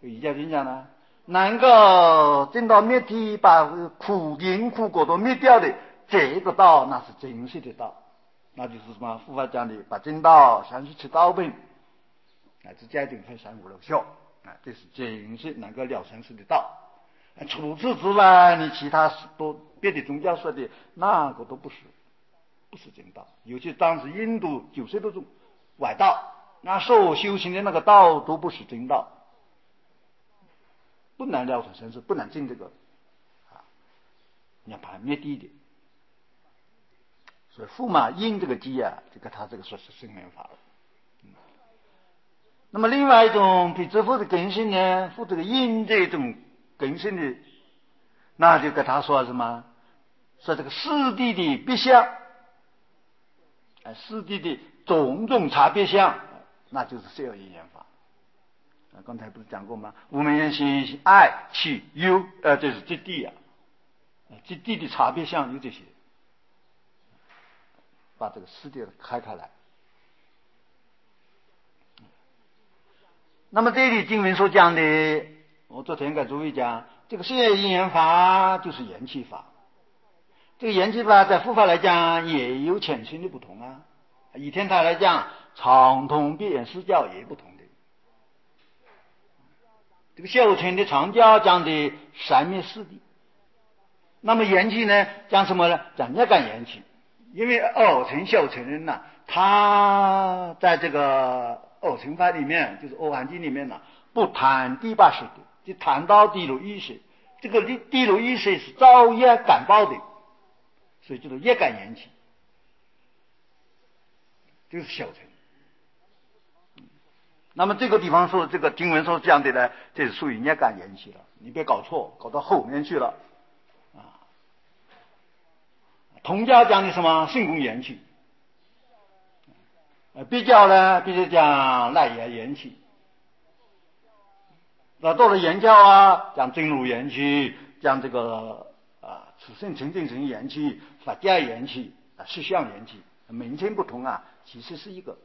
瑜伽经讲呢，能够证到灭体，把苦因苦果都灭掉的这个道，那是真实的道，那就是什么？佛法讲的把正道、37道本乃至戒定慧三无漏学，这是真实能够了生死的道。除此之外，你其他都别的宗教说的那个都不是正道。尤其当时印度90多种外道，那所修行的那个道都不是正道，不能了生死，不能证这个涅槃灭地的。所以驸马印这个机这个他这个说是生缘法了。那么另外一种比支付的根性呢，付这个印这种根性的，那就跟他说什么？说这个四谛的别相，四谛的种种差别相，那就是色有因缘法。刚才不是讲过吗？无明缘心、爱、起、忧，这是这谛这谛的差别相有这些，把这个四谛开来。那么这里经文所讲的，我昨天给诸位讲，这个色有因缘法就是缘起法。这个缘起法在佛法来讲也有浅深的不同啊。以天台来讲，常通别圆四教也不同的。这个小乘的常教讲的三灭四谛，那么缘起呢，讲什么呢？讲业感缘起。因为二乘小乘人呢，他在这个二乘法里面，就是阿含经里面呢，不谈第八识的，就谈到第六意识。这个第六意识是造业感报的，所以叫做业感缘起，这是小乘。那么这个地方说，这个经文说这样的呢，这是属于业感缘起了，你别搞错，搞到后面去了同教讲的什么性功缘起，别教呢必须讲赖业缘起，那到了原教讲真如缘起，讲这个此生清净身缘起、法界缘起、实相缘起，名称不同其实是一个，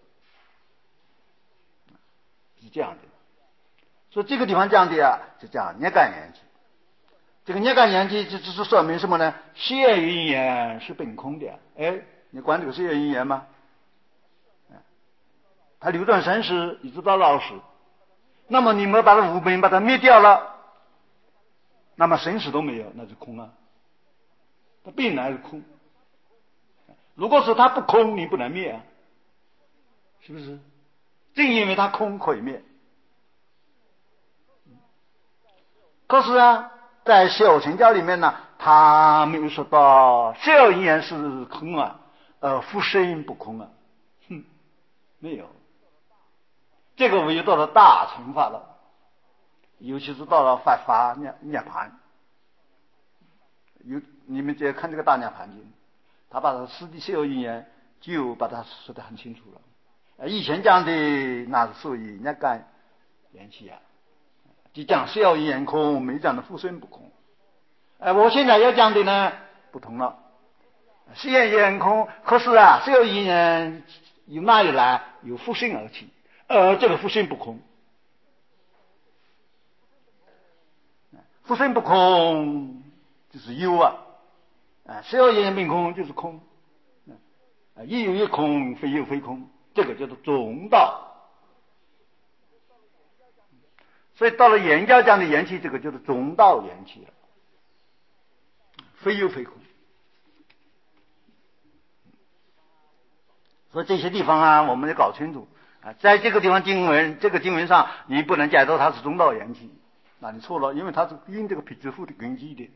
是这样的。所以这个地方讲的就讲业感缘起。这个业感缘起这是说明什么呢？色有因缘是本空的。你管这个色有因缘吗？它流转生死一直到老死，那么你们把它无明把它灭掉了，那么生死都没有，那是空它必然是空。如果是它不空，你不能灭是不是？正因为它空可以灭。可是在小乘教里面呢，他没有说到色有因缘是空复生不空没有。这个唯有到了大乘法了，尤其是到了法涅槃。你们再看这个大涅槃经，他把四谛色有因缘就把它说得很清楚了。以前讲的那是属于业感缘起就讲色有因缘空，没讲的复生不空。我现在要讲的呢不同了，色有因缘空，可是色有因缘由哪里来？由复生而起，这个复生不空。复生不空就是有色有因缘本空就是空，亦有亦空，非有非空，这个叫做中道。所以到了原教讲的缘起，这个就是中道缘起了，非有非空。所以这些地方我们得搞清楚在这个地方这个经文上，你不能解读它是中道缘起，那你错了，因为它是因这个辟支付的根基的。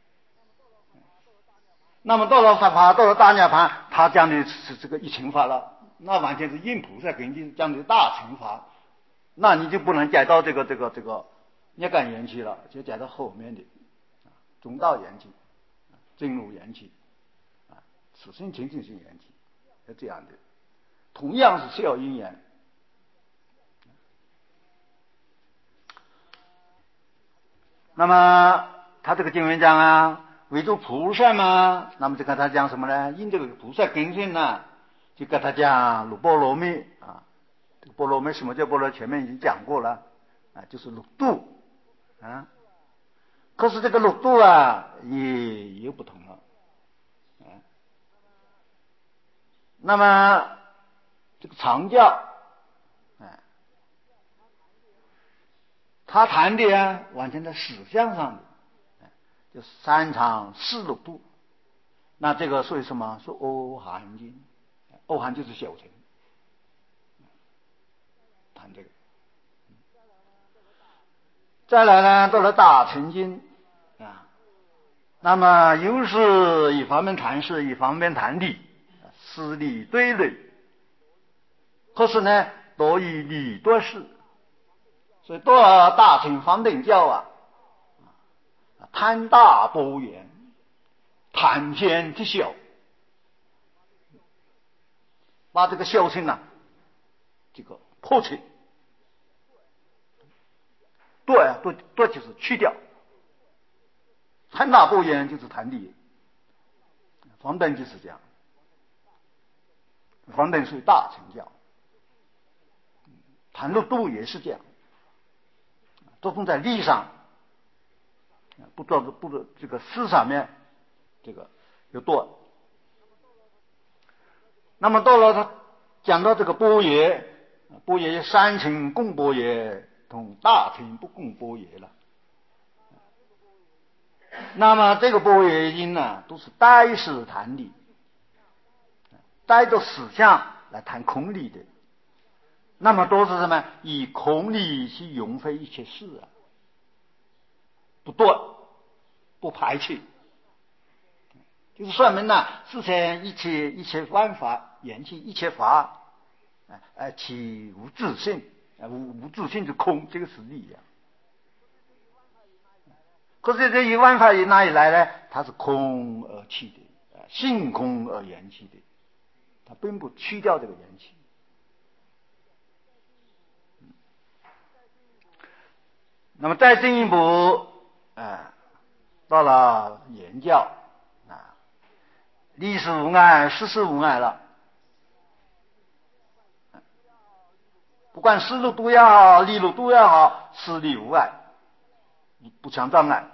那么到了到了大涅槃，他讲的是这个一乘法了，那完全是应菩萨根基讲的大乘法，那你就不能解到这个业感缘起了，就解到后面的中道缘起、真如缘起此生清净心缘起，是这样的。同样是色有因缘。那么他这个经文讲唯独菩萨嘛，那么就跟他讲什么呢？因这个菩萨根性就跟他讲六波罗蜜这个波罗蜜什么叫波罗？前面已经讲过了就是六度啊。可是这个六度啊，也有不同了。那么这个常教，他谈的啊，完全在实相上的，就三常四六度。那这个属于什么？属阿含经。阿含就是小乘，谈这个。再来呢，到了大乘经啊，那么又是一方面谈事，一方面谈理，事理对立。可是呢，多以理度事，所以到了大乘方等教啊，谈大博远，谈天之小，把这个小乘啊，这个破除。对就是去掉，谈大博远就是谈理，方等就是这样，方等属于大乘教，谈六度也是这样，都从在理上，不这个事上面，这个有多。那么到了他讲到这个般若三乘共般若同大乘不共般若了。那么这个般若经呢，都是带事谈理，带着实相来谈空理的。那么都是什么？以空理去融会一切事啊，不断不排斥，就是说明呢，世间一切万法，缘起一切法，其无自性，无自性之空，这个是理呀。可是这一万法哪里来呢？它是空而起的，性空而缘起的，它并不去掉这个缘起。那么再进一步，到了言教啊，历史无碍，事事无碍了。不管事路都要好，理路都要好，事理无碍，不相障碍。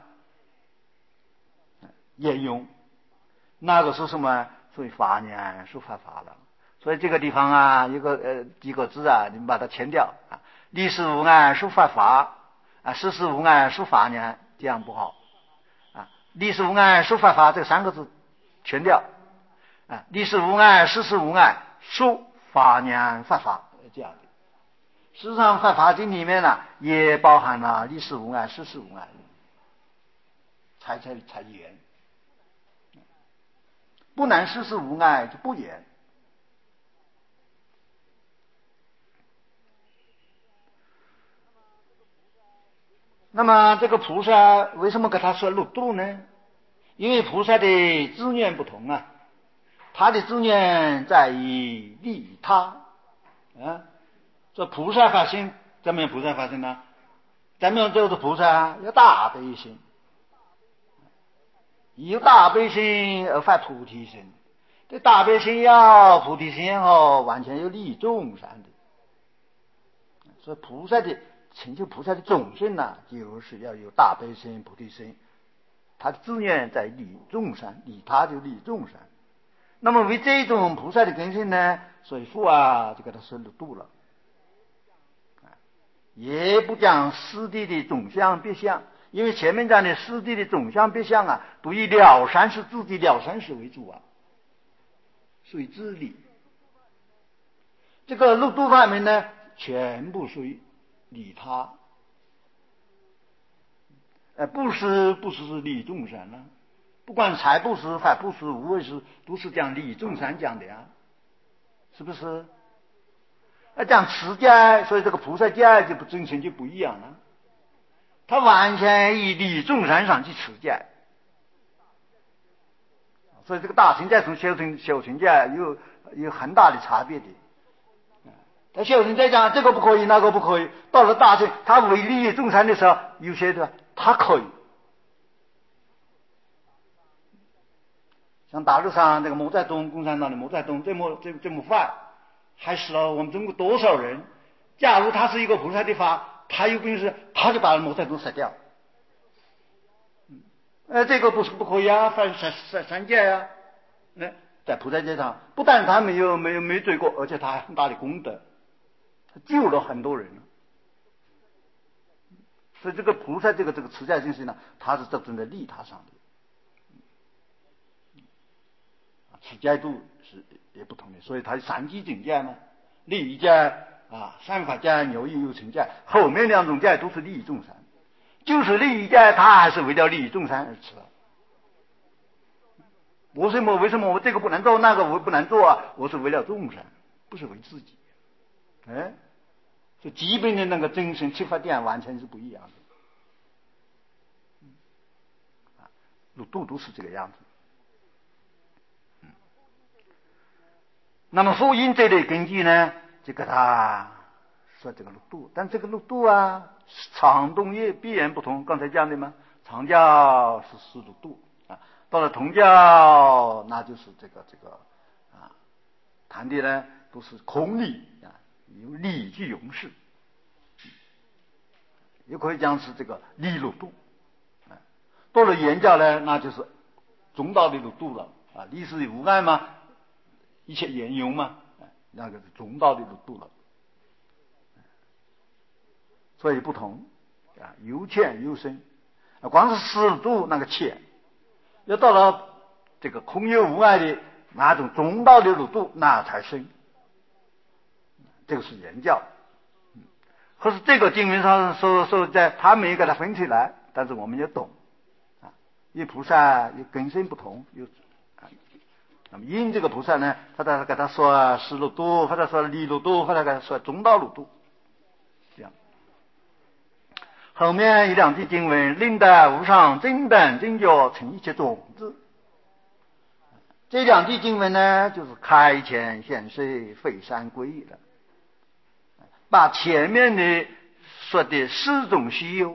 沿用，那个是什么？属于法念，属法法了。所以这个地方啊，有个几个字啊，你们把它签掉啊。历史无碍，属法法啊；事事无碍，属法念，这样不好啊。历史无碍，属法法这三个字全掉啊。历史无碍，事事无碍，属法念法法这样的。事实上，法华经里面呢，也包含了历史无碍、事事无碍，才严。不能事事无碍就不严。那么这个菩萨为什么给他说六度呢？因为菩萨的志愿不同啊，他的志愿在于利他啊。这菩萨发心，怎么样菩萨发心呢？怎么样就是菩萨有大悲心，有大悲心而发菩提心。这大悲心要菩提心后，完全有利众生的。所以菩萨的成就菩萨的种性呢，就是要有大悲心、菩提心。他的志愿在利众生，利他就利众生。那么为这种菩萨的根性呢，所以父啊就给他说六度了，也不讲四谛的总相别相，因为前面讲的四谛的总相别相啊，都以了三世自己了三世为主啊，属于自理。这个六度方面呢，全部属于利他，布施是利众生了，不管财布施、法布施、无畏施，都是讲利众生讲的呀，是不是？讲持戒，所以这个菩萨戒就不真诚就不一样了，他完全以利众生上去持戒，所以这个大乘戒从小乘戒有很大的差别的。他小乘戒讲这个不可以，那个不可以，到了大乘，他为利益众生的时候，有些的他可以。像大陆上这个毛泽东，共产党的毛泽东这么犯，害死了我们中国多少人？假如他是一个菩萨的话，他有本事他就把毛泽东杀掉， 这个不是不可以啊，犯戒啊。在菩萨戒上，不但他没罪过，而且他还很大的功德，他救了很多人。所以这个菩萨这个持戒精神呢，它是着重在利他上的。持戒度是也不同的，所以它三级境界呢，利益戒啊、善法戒、牛益有情戒，后面两种戒都是利益众生，就是利益戒，它还是为了利益众生而持的。为什么我这个不能做，那个我不能做啊？我是为了众生，不是为自己。就基本的那个精神出发点完全是不一样的。六度都是这个样子。那么佛印这类根据呢，就给他说这个六度，但这个六度啊，长东业必然不同。刚才讲的嘛，长教是16度啊，到了通教那就是这个啊，谈的呢都是空理啊，有理具用事，也可以讲是这个理六度。到了圆教呢，那就是中道的六度了啊，理是无碍嘛，一切圆融嘛，那个是中道的六度了。所以不同啊，由浅由深啊，光是16度那个浅，要到了这个空有无碍的那种中道的六度，那才深。这个是圆教。可是这个经文上说在他没有给它分出来，但是我们也懂啊，因为菩萨有根深不同，那么因这个菩萨呢，他给他说16度，或者说理六度，或者给他说中道六度，这样。后面一两句经文，令得无上正等正觉成一切种子。这两句经文呢，就是开前显示非三归了，把前面的说的4种稀有，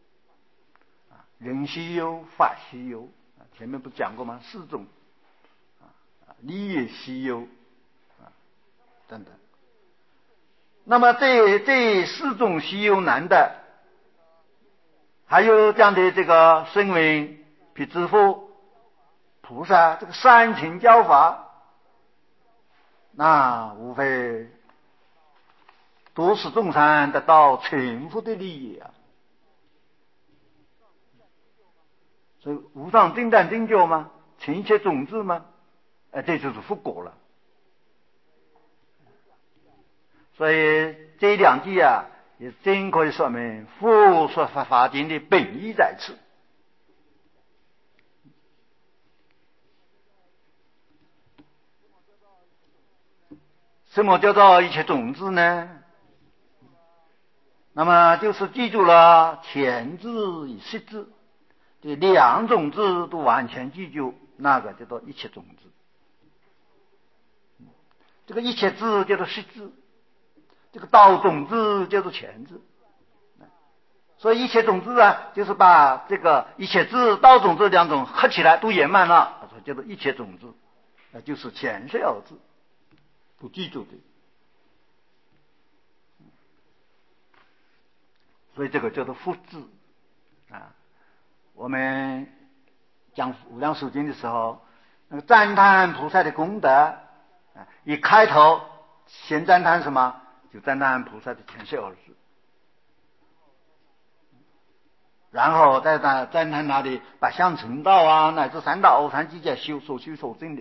人稀有、法稀有，前面不讲过吗？4种，利益稀有等等。那么这4种稀有难的，还有这样的这个声闻、辟支佛、菩萨这个三乘教法，那无非都是众生得到成佛的利益啊。所以无上正等正觉嘛，成一切种子嘛，这就是佛果了。所以这两句啊，也真可以说明佛说法经的本意在此。什么叫做一切种子呢？那么就是记住了前字与实字，这2种字都完全记住，那个叫做一切种子。这个一切字叫做实字，这个道种子叫做前字。所以一切种子啊，就是把这个一切字、道种子2种合起来都圆满了，叫做一切种子，就是前世2字都记住的。所以这个叫做佛字啊。我们讲无量寿经的时候，那个赞叹菩萨的功德一开头先赞叹什么？就赞叹菩萨的前世2字，然后再赞叹他的八相成道啊，乃至三大阿三境界所修所证的。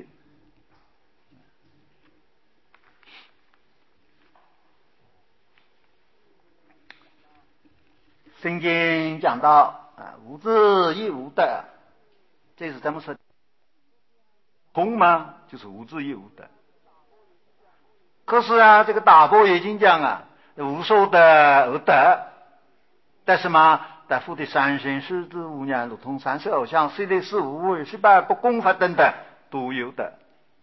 圣经讲到无智亦无得，这是怎么说？空吗？就是无智亦无得。可是啊，这个大般若经讲啊，无所得而得，得什么？得佛的三身四智无量如通32相随类事无为18不共法等等都有的。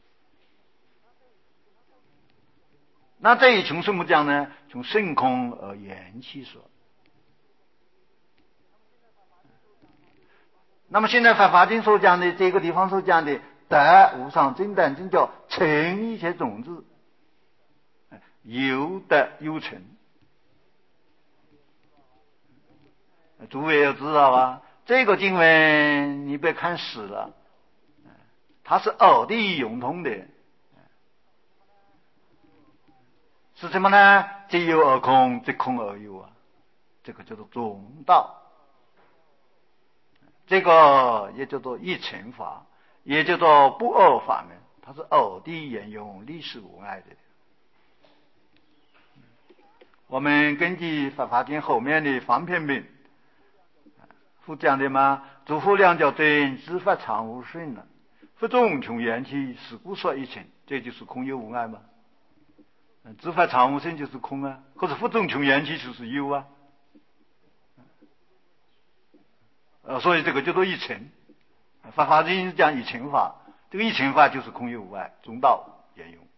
那这一从什么讲呢？从性空而言其说。那么现在法华经所讲的这个地方所讲的得无上正等正觉成一切种子，有得有成。诸位要知道啊， 这个经文你别看死了，它是偶的融通的，是什么呢？即有而空，即空而有啊，这个叫做中道，这个也叫做一乘法，也叫做不二法门，它是偶的沿用，历史无碍的。我们根据《法华经》后面的方便品复讲的嘛，诸佛两教真，诸法常无顺了，佛种穷缘起，是故说一乘，这就是空有无碍嘛。诸法常无顺就是空啊，可是佛种穷缘起就是有啊。所以这个叫做一乘。法华经是讲一乘法，这个一乘法就是空有无碍，中道沿用。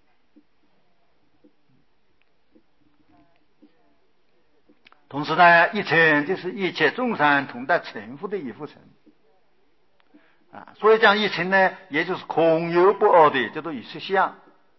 同时呢，一乘就是一切众生同得成佛的一副乘所以讲一乘呢，也就是空有不二的，叫做一实相。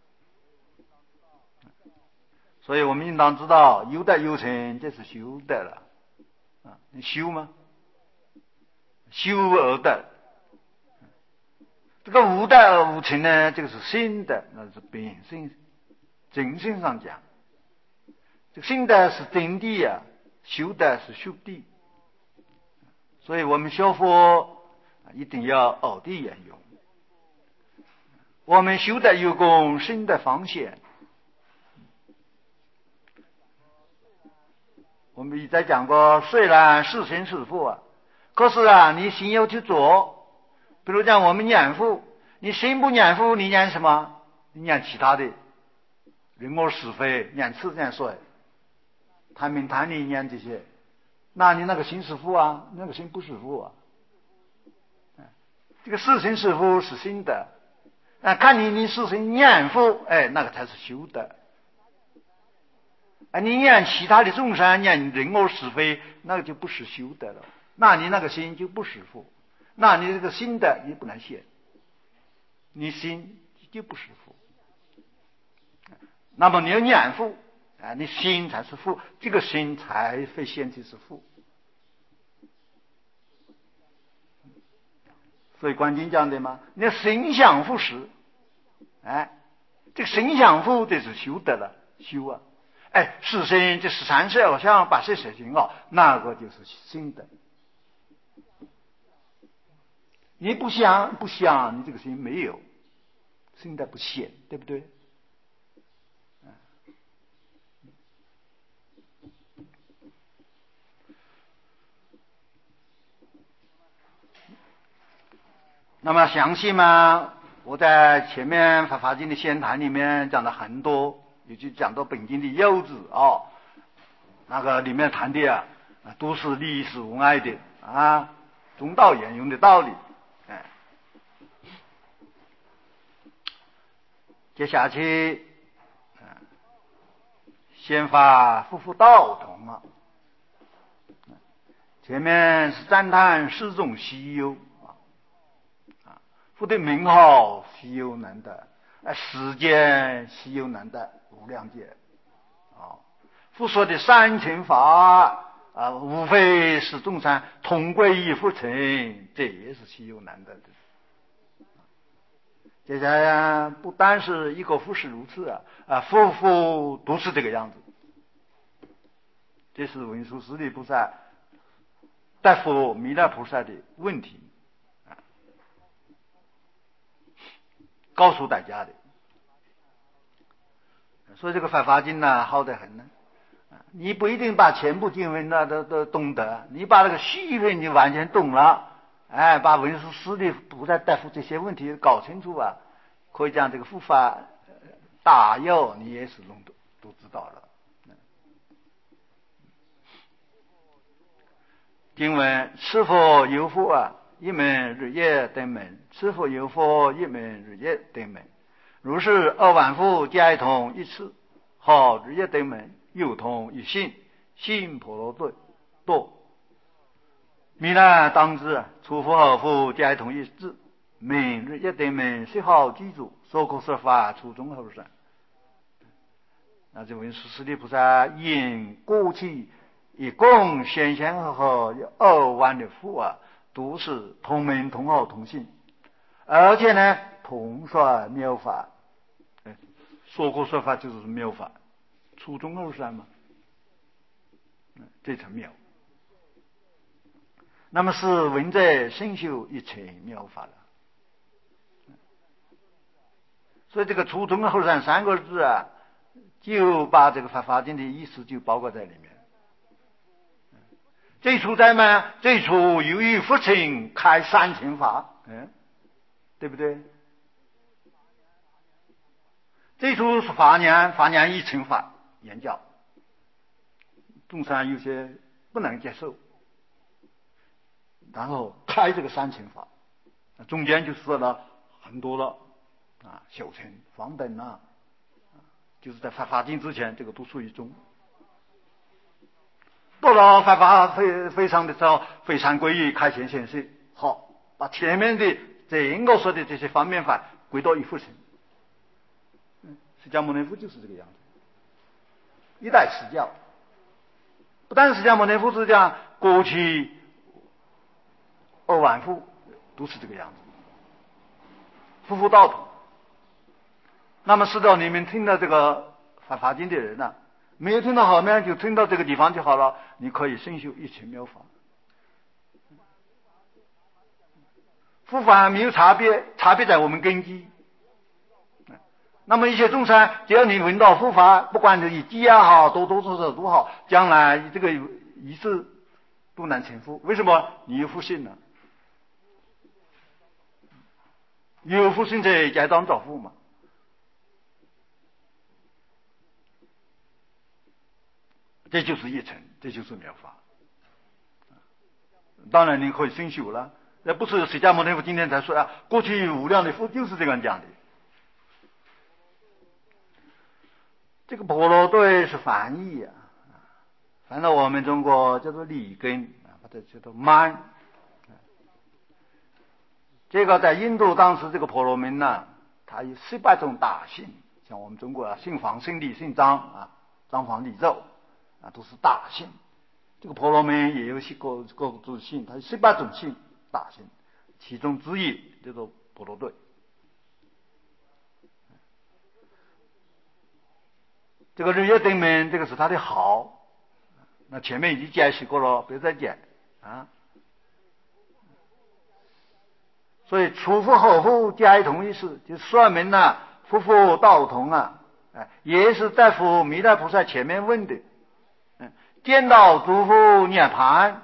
所以我们应当知道，有得有成，这是修得了你修吗？修而得。这个无得而无成呢，这个是心得，那是本性真性上讲。这个心得是真谛啊，修得是修谛。所以我们学佛一定要偶地沿用。我们修得有功，心得方显。我们一再讲过，虽然是心是佛可是你心要去做。比如讲我们念佛，你心不念佛，你念什么？你念其他的，人我是非，念此念所，谈名谈利，念这些，那你那个心是佛啊，那个心不是佛啊。这个是心是佛是心的，看你是心念佛，那个才是修的。你念其他的众生，念人我是非，那个就不是修的了。那你那个心就不是佛，那你这个心的也不能现，你心就不是佛。那么你要念佛你心才是佛，这个心才会现起是佛。所以观经讲的嘛，你心想佛时，这个心想佛这是修得了，修啊。是心这13世偶像把谁实行那个就是心得。你不想，你这个心没有，心得不现，对不对？那么详细嘛，我在前面法华经的仙谈里面讲了很多，也就讲到本经的要旨那个里面谈的都是历史无碍的中道沿用的道理。接下去先发复道同前面是赞叹四种稀有佛的名号稀有难得，时间稀有难得，无量劫佛说的三乘法无非是众生同归于佛乘，这也是稀有难得的。接下来不单是一个佛是如此佛都是这个样子。这是文殊师利菩萨带佛弥勒菩萨的问题告诉大家的。所以这个法华经好得很呢。你不一定把全部经文都懂得，你把那个细分你完全懂了，把文殊师利菩萨带佛这些问题搞清楚可以讲这个佛法大要你也是都知道了。经文是否有佛一门日夜等门，是否有佛一门日夜等门，如是2万佛皆同一次，好日夜等门又同一性，性婆罗多弥勒当知诸佛和佛皆同一致，名日夜等门虽好记住，所可说法初中后生。那这文殊师利菩萨因过去一共前后有2万的佛都是同名同号同姓，而且呢同说妙法。说过说法就是妙法，初中后善嘛，这成妙。那么是闻者深修一切妙法了。所以这个初中后善三个字啊，就把这个法华经的意思就包括在里面。最初在嘛，最初由于父亲开三乘法，对不对？最初是法娘一乘法言教，众山有些不能接受，然后开这个三乘法，中间就说了很多了小乘方等就是在法华经之前，这个都属于中。到了法华非常的时候，非常归于开显显示，好，把前面的整个说的这些方面法归到一副乘。释迦牟尼佛就是这个样子，一代释教。不但释迦牟尼佛是这样，过去2万户都是这个样子，夫妇道统。那么释到你们听到这个法华经的人呢，没有听到后面就听到这个地方就好了，你可以深修一切妙法。佛法没有差别，差别在我们根基。那么一些众生，只要你闻到佛法，不管你积也好，多多少少都好，将来这个一世都难成佛。为什么？你有福信了，有福信者该当造福嘛。这就是一乘，这就是妙法。当然你可以深修了，那不是释迦牟尼佛今天才说过去无量的佛就是这样讲的。这个婆罗对是翻译反正我们中国叫做理根或者叫做曼。这个在印度当时这个婆罗门它有18种大姓，像我们中国姓黄、姓李、姓张张、黄、李、周都是大姓。这个婆罗门也有各种姓，它有18种姓大姓，其中之一叫做婆罗对。这个日月灯门，这个是他的号，那前面已经解释过了，不要再讲所以初佛后佛皆同一事，就说明夫妇道同也是在佛弥勒菩萨前面问的。见到诸佛涅槃，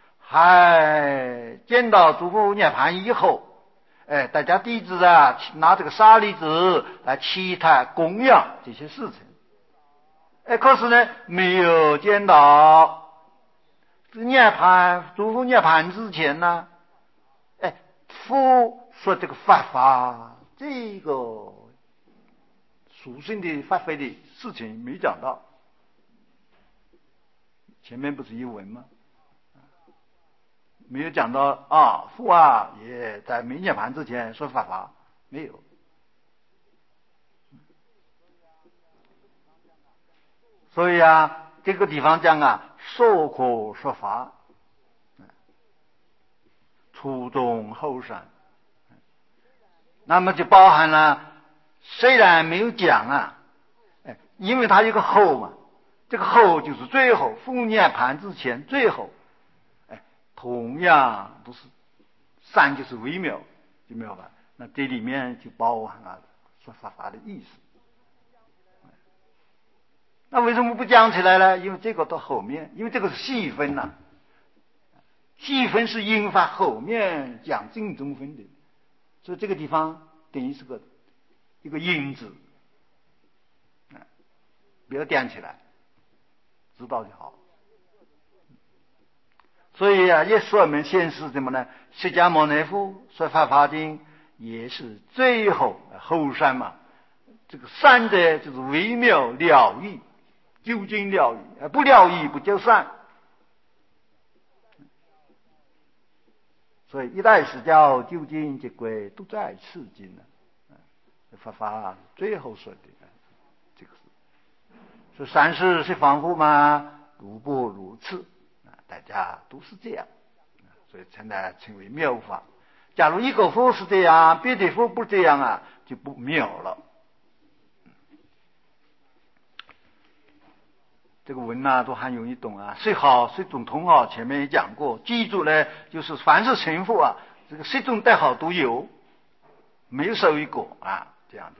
还见到诸佛涅槃以后，大家弟子拿这个舍利子来祈祷供养这些事情。可是呢，没有见到涅槃，诸佛涅槃之前呢，佛说这个法华，这个殊胜的发挥的事情没讲到。前面不是有文吗？没有讲到佛也在没涅槃之前说法华，没有。所以这个地方讲说可说法，初中后善，那么就包含了，虽然没有讲因为它有个后嘛，这个后就是最后，佛涅槃之前最后，同样都是善就是微妙，就没有吧？那这里面就包含了说法华的意思。那为什么不讲起来呢？因为这个到后面，因为这个是细分细分是引发后面讲正中分的，所以这个地方等于是一个因子不要点起来，知道就好。所以也说明显示什么呢？释迦牟尼佛说法华经也是最后后善嘛，这个善者就是微妙了义，究竟了义，不了义不叫善。所以一代释教究竟结归都在此经法华最后说的这个是三世是凡夫吗？如不如此大家都是这样，所以所以现在称为妙法。假如一个佛是这样，别的佛不这样啊，就不妙了。这个文都很容易懂啊，谁好谁总通啊，前面也讲过。记住呢，就是凡是成佛啊，这个十种代号都有，没有少一个啊，这样的。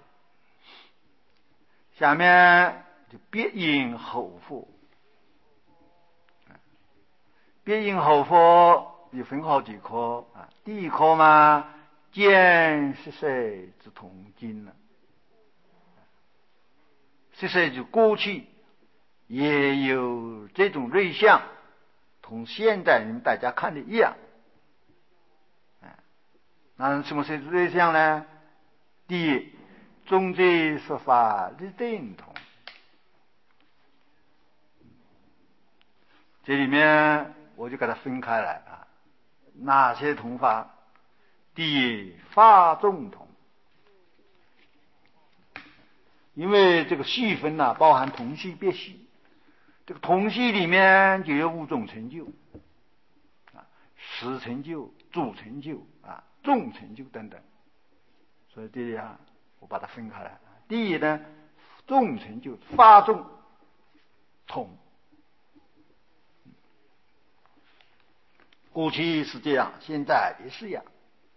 下面就别因后佛，别因后佛有分好几科啊。第一科嘛，见十世之同经了，十世就过去。也有这种瑞相，同现在你们大家看的一样。那什么是瑞相呢？第一，宗旨说法的等同。这里面我就给它分开来啊，哪些同法？第一，法众同，因为这个细分包含同系别系。这个同系里面就有5种成就啊，实成就、主成就啊、众成就等等。所以这里我把它分开来。第一呢，众成就法众同，过去是这样，现在也是一样。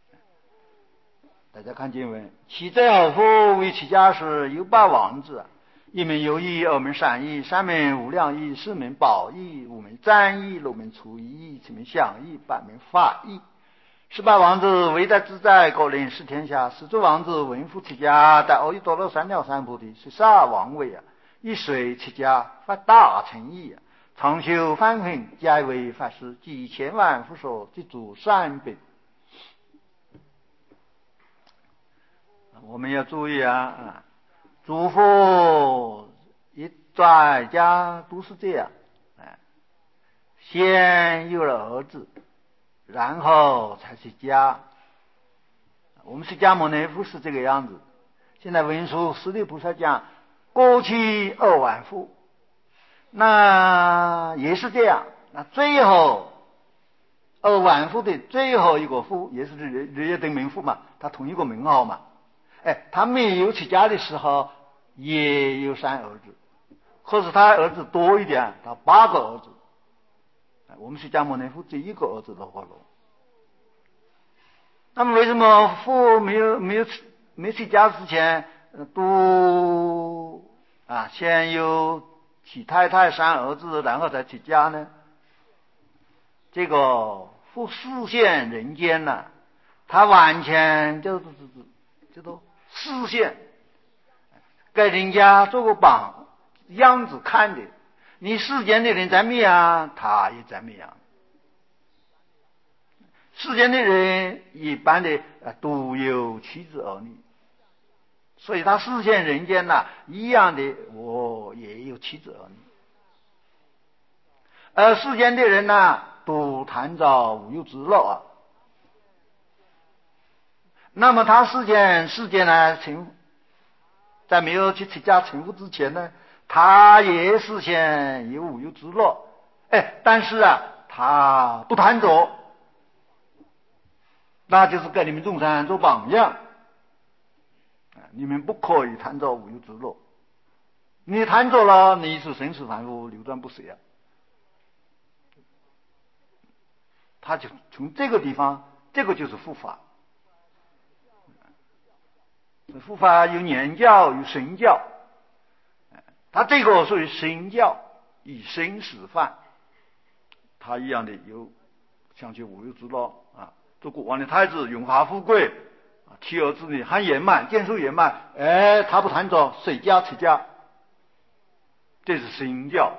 大家看经文，其在后佛为其家时有8王子，一门有义，2门善义，3门无量义，4门宝义，5门赞义，6门除义，7门相义，8门法义。18王子为在自在，各领示天下。10王子文夫持家，在阿耨多罗三藐三菩提。12王位以水持家，发大乘意常修梵行，皆为法师，几千万佛所，即足300。我们要注意诸佛一在家都是这样，先有了儿子，然后才是家。我们释迦牟尼佛是这个样子。现在文殊师利菩萨讲，过去2万佛，那也是这样。那最后2万佛的最后一个佛也是日月灯明佛嘛，他同一个名号嘛。他没有出家的时候也有3儿子，可是他儿子多一点，他8个儿子。我们释迦牟尼佛只1个儿子罗睺罗。那么为什么佛没出家之前都先有娶太太3儿子，然后才出家呢？这个佛示现人间他完全就是示现，给人家做个样子看的。你世间的人怎么样，他也怎么样。世间的人一般的都有妻子儿女，所以他示现人间一样的，我也有妻子儿女。而世间的人都谈着无有之乐那么他世间在没有去出家成佛之前呢，他也实现有无有之乐。但是他不贪着，那就是给你们众生做榜样。你们不可以贪着无有之乐，你贪着了，你是生死凡夫，流转不息他就从这个地方，这个就是佛法。佛法有言教有身教，他这个属于身教，以身示范。他一样的有想去无有之乐做国王的太子，荣华富贵妻儿子女很圆满，建树圆满。他不谈着随家出家，这是身教。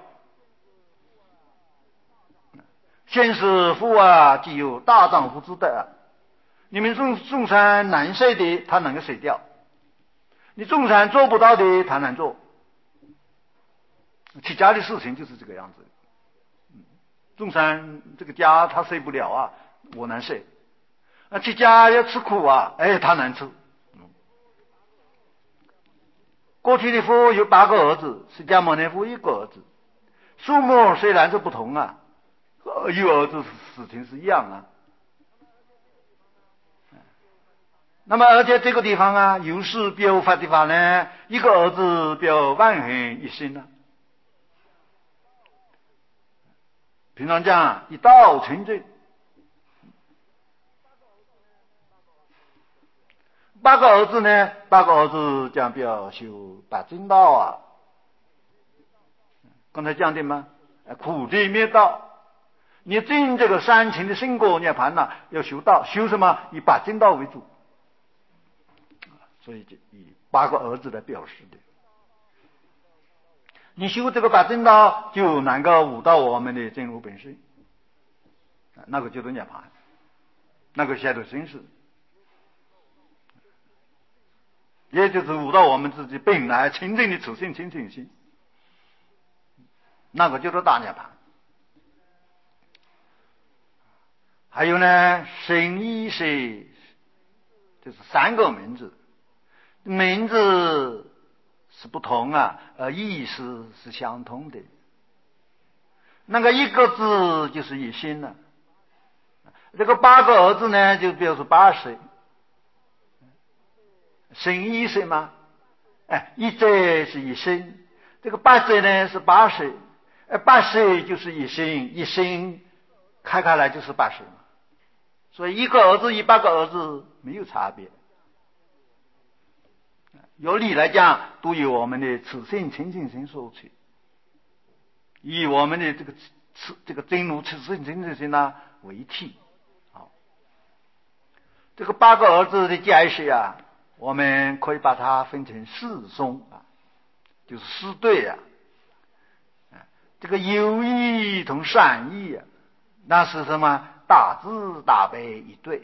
现世佛既有大丈夫之德你们众生难舍的，他能够舍掉；你众生做不到的，他能做。出家的事情就是这个样子。众生这个家他舍不了我能舍。出家要吃苦他能吃。过去的佛有8个儿子，释迦牟尼佛1个儿子，数目虽然是不同有儿子事情是一样那么而且这个地方啊，又是表法的话呢，一个儿子表万恒一心呢。平常讲一道成正，八个儿子呢，八个儿子讲表修八正道啊。刚才讲的嘛，苦地灭道。你证这个三情的圣果涅槃呢，要修道，修什么？以八正道为主，所以就以八个儿子来表示的。你修这个八正道，就能够悟到我们的真如本身，那个叫做涅槃，那个下头真实，也就是悟到我们自己本来清净的自性清净心，那个叫做大涅槃。还有呢，神意识，这是三个名字，名字是不同啊，意思是相同的。那个一个字就是一心了。这个八个儿子呢，就表示八岁，神意识嘛，一岁是一生，这个八岁呢是八岁，八岁就是一生，一生开来就是八岁嘛。所以一个儿子与八个儿子没有差别，由理来讲都由我们的自性清净心所取，以我们的这个真如自性清净心呢为体。好，这个八个儿子的解释啊，我们可以把它分成四宗啊，就是四对啊。这个有义同善意啊，那是什么？大智大悲一对。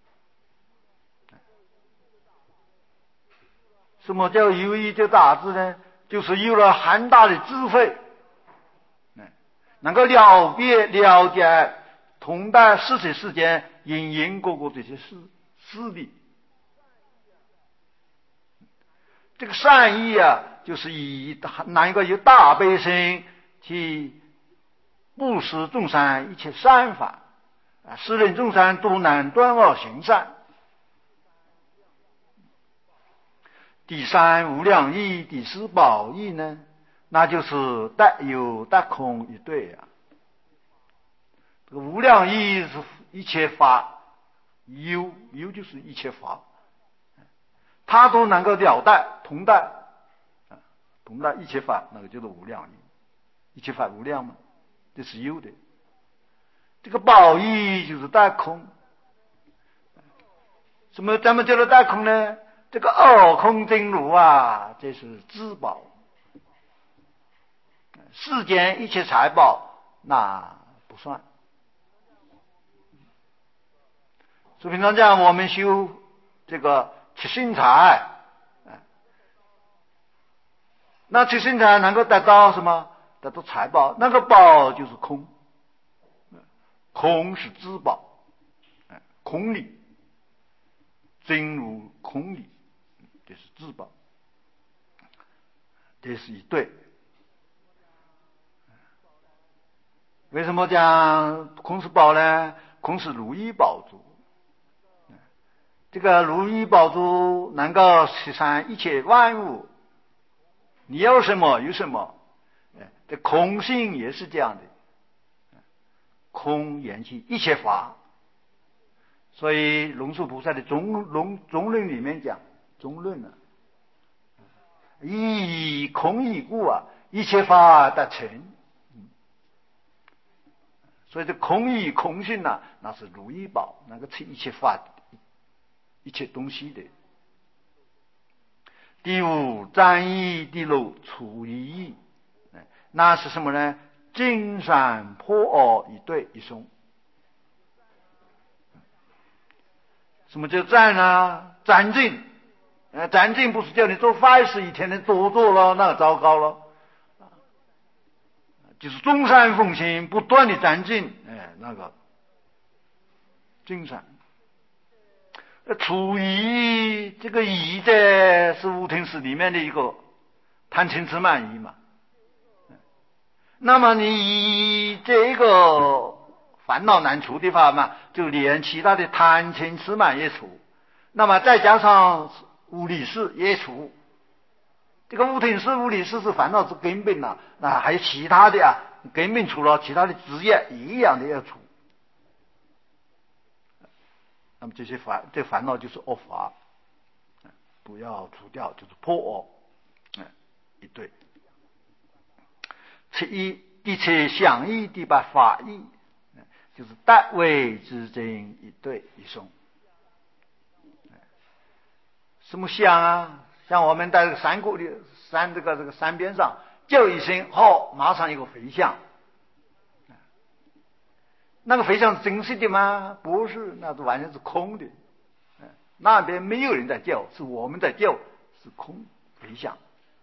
什么叫有义就大智呢？就是有了很大的智慧，能够了解同代世界世间因因果果这些事理。这个善意啊，就是以能够有大悲心去布施众生一切善法，使人众生都能断恶行善。第三无量义，第四宝义呢，那就是得有得空一对啊。这个无量义是一切法，有就是一切法，他都能够了得同得一切法，那个叫做无量义。一切法无量嘛，这是有的。这个宝义就是得空。什么咱们叫做得空呢？这个二空真如啊，这是至宝。世间一切财宝那不算。所以平常讲我们修这个七圣财，那七圣财能够得到什么？得到财宝，那个宝就是空，空是至宝，空理，真如空理，这是至宝，这是一对。为什么讲空是宝呢？空是如意宝珠，这个如意宝珠能够驱散一切万物，你要什么有什么。这空性也是这样的，空言起一切法。所以龙树菩萨的中论里面讲，中论啊，以空以故啊，一切法得成。所以这空以空性啊，那是如意宝，能够成一切法一切东西的。第五占义，第六除义，那是什么呢？金山破恶一对一松。什么叫占呢？占尽，占尽不是叫你做坏事，一天天多做了，那糟糕了。就是中山奉行，不断的占尽，那个精神。除义，这个义的是无听识里面的一个贪嗔痴慢疑嘛。那么你这个烦恼难除的话嘛，就连其他的贪嗔痴慢也除。 那么再加上无理事也除，这个无听事、无理事是烦恼之根本呐，那还有其他的啊，根本除了其他的职业一样的要除。那么这烦恼就是恶法，不要除掉，就是破恶，一对。第七想义，第八法义，就是单位之争一对一送。什么想啊？像我们在山谷里这个山边上叫一声，马上有个回响。那个回响是真实的吗？不是，那是完全是空的。那边没有人在叫，是我们在叫，是空回响。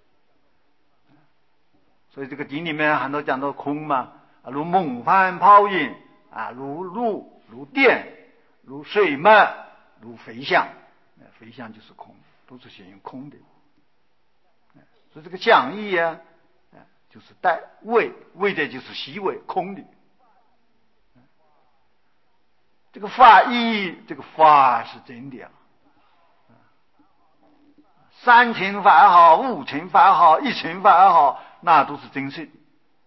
所以这个经里面很多讲到空嘛，如猛帆泡影如露如电如水漫如回响，回响就是空，都是形容空的。所以这个讲义啊，就是带味的就是虚伪空的。这个法义，这个法是真的三乘法也好，五乘法也好，一乘法也好，那都是真实的。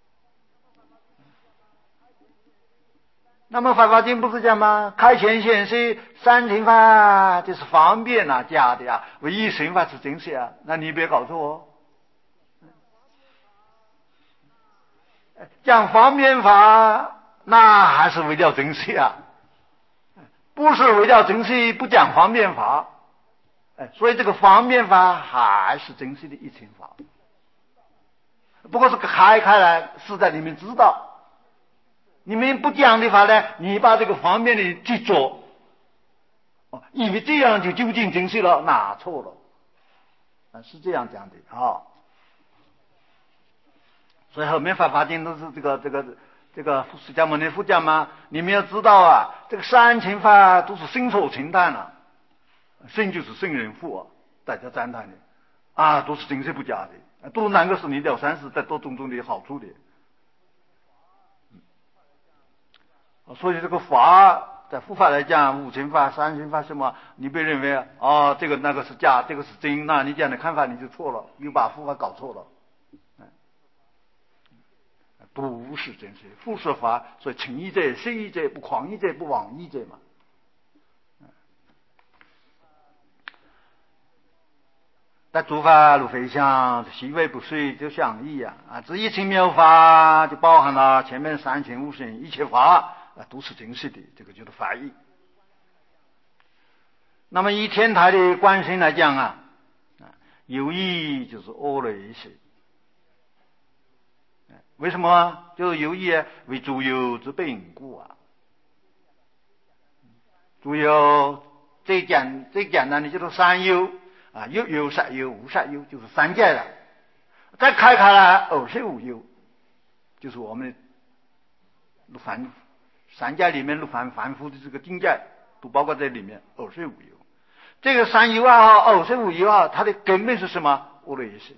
那么《法华经》不是讲吗？开显显示三乘法就是方便假的唯一乘法是真实那你别搞错讲方便法，那还是为了真实不是为了真实不讲方便法。所以这个方便法还是真实的一乘法，不过是开来是在你们知道。你们不讲的话呢，你把这个方便的去做，以为这样就究竟真实了，那错了。是这样讲的所以后面《法华经》都是这个释迦牟尼佛讲嘛，你们要知道这个三乘法都是心所承担心就是圣人父大家赞叹的都是真实不假的，都能够使你了三世，得到种种的好处的。所以这个法在佛法来讲，五乘法、三乘法什么，你别认为这个那个是假，这个是真，那你这样的看法你就错了，又把佛法搞错了。不是真实复说法，所以诚意者、实意者、不狂意者、不妄意者嘛。但诸法如飞翔，细微不遂就相异这一乘妙法就包含了前面三乘五乘一切法都是真实的，这个就是法义。那么以天台的观身来讲有义就是阿赖耶识。为什么就是有义为诸有之本故诸有最简单的就是三有有实有无实有，就是三界了。再开来25有，就是我们凡三界里面凡夫的这个境界都包括在里面25有。这个三有25有它的根本是什么？阿赖耶识。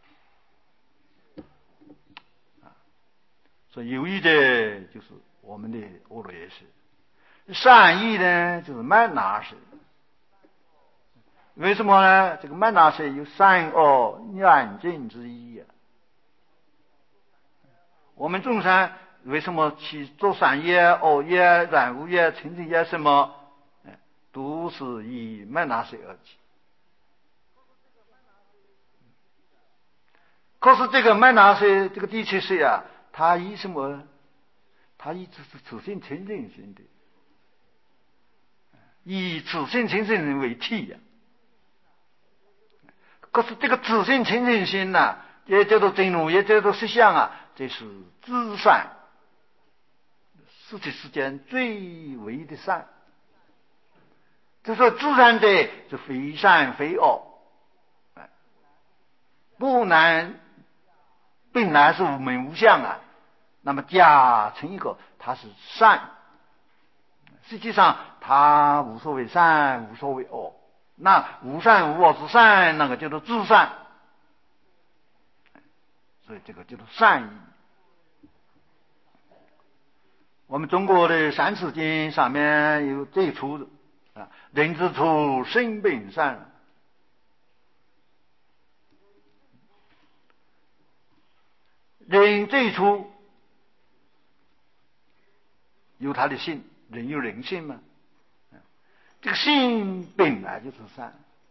所以有义的就是我们的阿赖耶识，善意呢就是曼那识。为什么呢？这个曼那识有善恶两境之一我们众生为什么去做善业、恶业、染污业、成净业什么，都是以曼那识而起。可是这个曼那识这个第七识它以什么？它以自性清净心的，以自性清净心为体可是这个自性清净心也叫做真如，也叫做实相这是至善，是这世间最为的善。就说至善者是非善非恶，不难本来是无名无相那么加成一个它是善，实际上它无所谓善无所谓恶，那无善无恶之善那个叫做至善，所以这个叫做善意。我们中国的三字经上面有这一出啊，人之初，性本善。人最初有他的性，人有人性嘛。这个性本来就是善，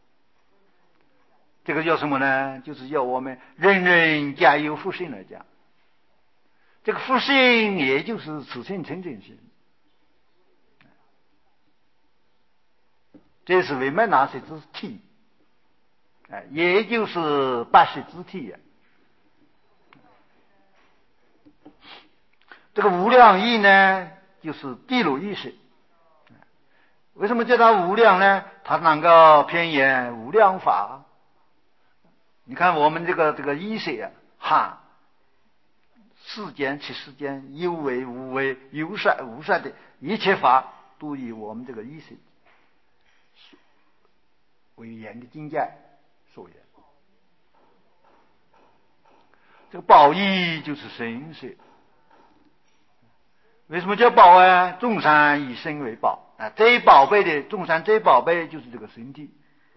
这个叫什么呢？就是要我们人人皆有福性来讲。这个福性也就是此性清净心，这是为门那些之体，也就是八识之体呀。这个无量义呢，就是地路意识。为什么叫它无量呢？它能够偏言无量法。你看我们这个意识啊，哈，世间其世间有为无为有善无善的一切法，都以我们这个意识为言的境界所言。这个宝义就是身识。为什么叫宝啊？众生以身为宝啊！最宝贝的众生最宝贝就是这个身体，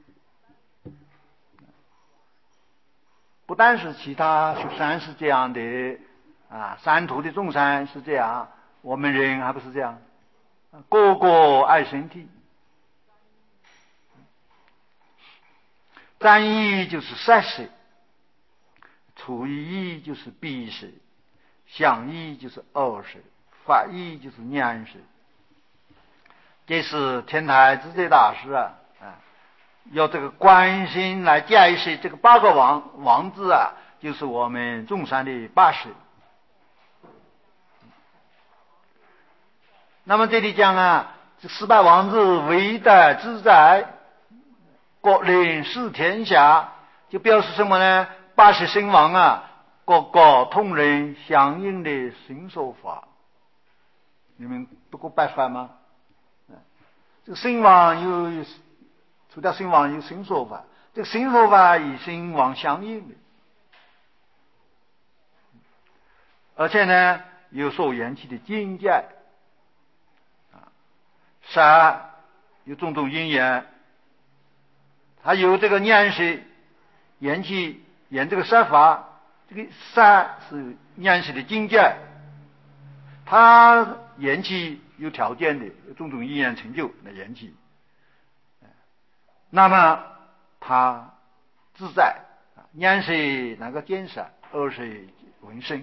不但是其他学生是这样的啊，三途的众生是这样，我们人还不是这样，个个爱身体。占义就是色识，处义就是鼻识，想义就是耳识，法义就是念识。这是天台智者大师要这个关心来解释这个八个王字啊，就是我们众生的八识。那么这里讲啊，这18王字唯德自在，国人视天下，就表示什么呢？八识身王啊，各个同仁相应的行说法。你们读过白话吗？这个身王有，除掉身王有行说法，这个行说法与身王相应的，而且呢有所缘起的境界善有种种因缘，它有这个念识缘起缘这个善法，这个善是念识的境界，它缘起有条件的，有种种因缘成就的缘起，那么它自在，念识那个见识，二是闻声，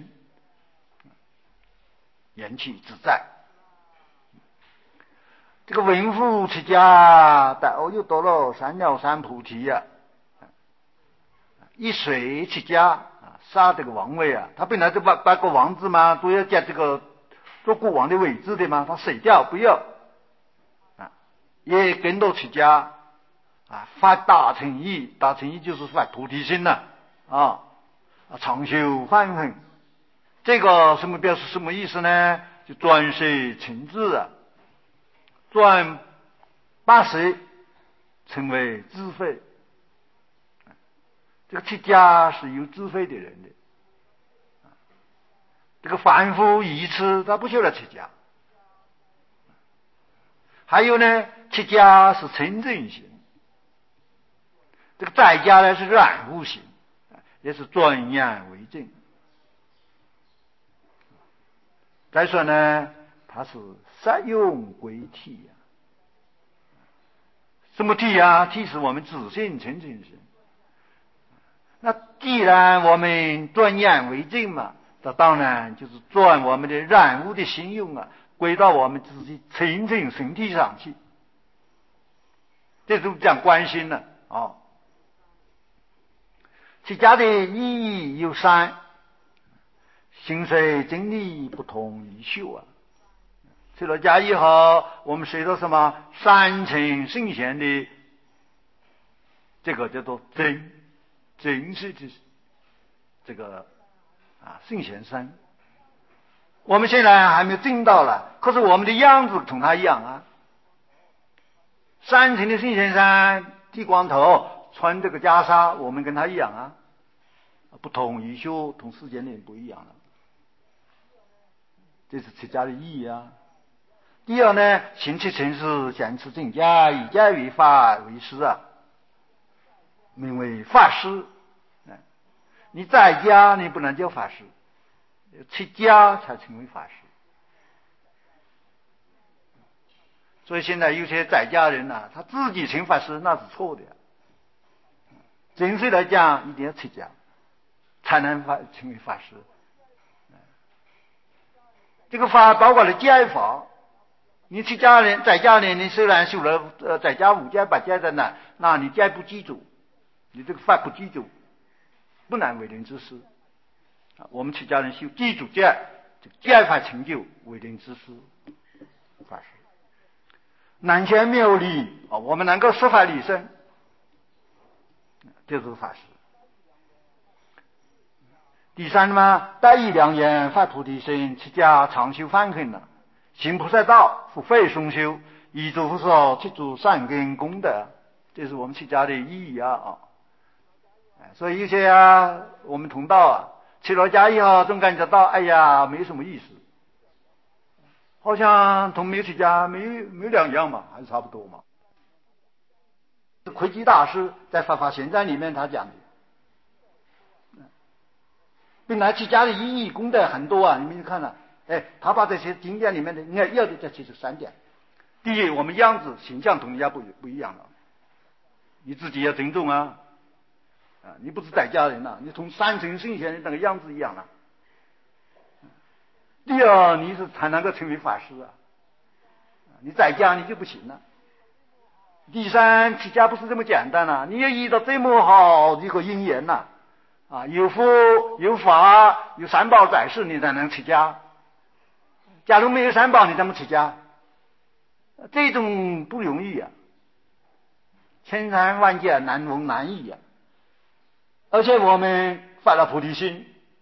缘起自在。这个文夫出家在阿耨多罗三藐三菩提呀，一水出家杀这个王位啊，他本来这八个王子嘛，都要在这个做国王的位置的嘛，他舍掉不要也跟着出家发大乘意，大乘意就是发菩提心了长修梵行。这个什么表示什么意思呢？就专舍成智转八识成为智慧。这个出家是有智慧的人的，这个凡夫愚痴他不需要出家。还有呢，出家是清净心，这个在家呢是染污心，也是转眼为净。再说呢，它是实用归体什么体啊？体是我们自性清净心。那既然我们转眼为净嘛，这当然就是转我们的染污的心用归到我们自己清净身体上去，这就讲关心了出家的意义有三：行随真理不同于修出了家以后，我们随着什么三乘圣贤的这个叫做真是的这个圣贤身。我们现在还没有证到了，可是我们的样子同他一样三乘的圣贤身剃光头，穿这个袈裟，我们跟他一样不同于修，同世间的人不一样了。这是出家的意义第二呢，行持成事，显持正家，以家为法为师啊，名为法师。你在家你不能叫法师，出家才成为法师。所以现在有些在家人啊，他自己成法师那是错的。正式来讲，一定要出家才能成为法师。这个法包括了戒法。你出家人在家人，你虽然修了在家5戒8戒的呢，那你戒不记住，你这个法不记住，不能为人之师。我们出家人修记住戒，这个戒法成就为人之师，法师。能显妙理我们能够说法理生，就是法师。第三嘛，大义良言，发菩提心，出家常修梵行了，行菩萨道，福慧双修，以诸佛说，去诸善根功德，这是我们出家的意义啊。所以有些我们同道出了家以后，总感觉到哎呀，没什么意思，好像同没有出家没有两样嘛，还是差不多嘛。慧基大师在《法华玄奘》里面他讲的。本来出家的意义功德很多你们看了，他把这些经典里面的，你看要的这其实3点。第一，我们样子形象同人家不一样了，你自己要尊重你不是在家人你同三乘圣贤的那个样子一样了。第二，你是才能够成为法师你在家你就不行了。第三，出家不是这么简单你要遇到这么好的一个因缘有佛有法有三宝在世，你才能出家。假如没有三宝，你怎么出家？这种不容易千山万劫难逢难遇而且我们发了菩提心，